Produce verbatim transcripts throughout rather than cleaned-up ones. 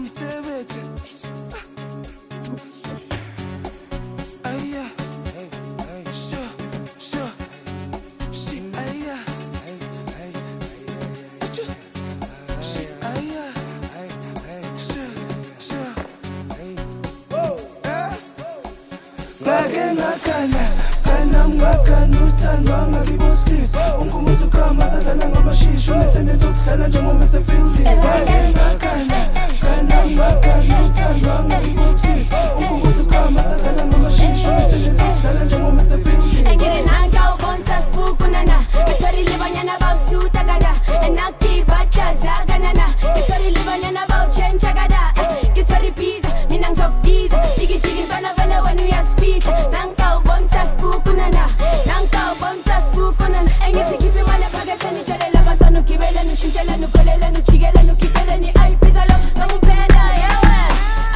umsebenzi aya sure sure she aya she aya sure sure Gagena kana kana mwakana uthandwa ngakibostis ungumuzi ukama sadlala ngamashisho nethende lokudlala njengoba sefielding Gagena kana kana mwakana uthandwa ngakibostis ungumuzi ukama sadlala ngamashisho nethende lokudlala njengoba sefielding Engire nanga ubonta spukunana Kitori libanyana bausuta gada Enaki batlaza ganana Kitori libanyana bauchencha gada Kitori pizza, minang soft pizza Chigi chigi vana vana when we are speak Nanga ubonta spukunana Nanga ubonta spukunana Engite kipi male pagatani chale la bantano kibela nu shinchela nu kolela nu chigela nu kipela ni ay pizalo Kamu pela ayawen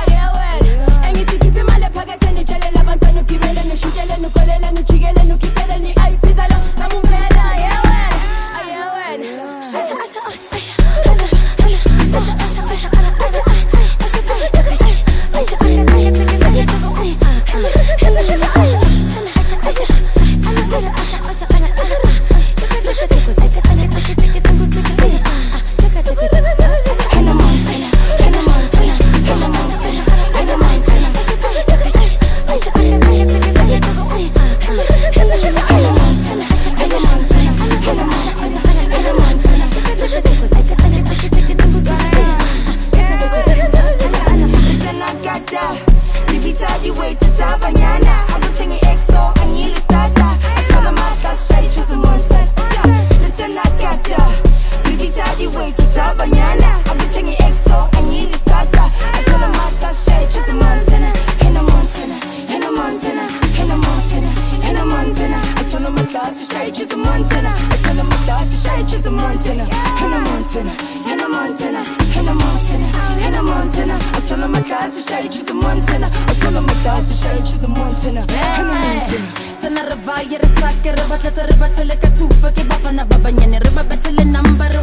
ayawen Engite kipi male pagatani chale la bantano kibela nu shinchela nu kolela nu chigela nu kipela ni ay pizalo Kamu pela ayawen ayawen Sana revaya resake rebatata rebatele katupa ke bafana babanyane rebatele number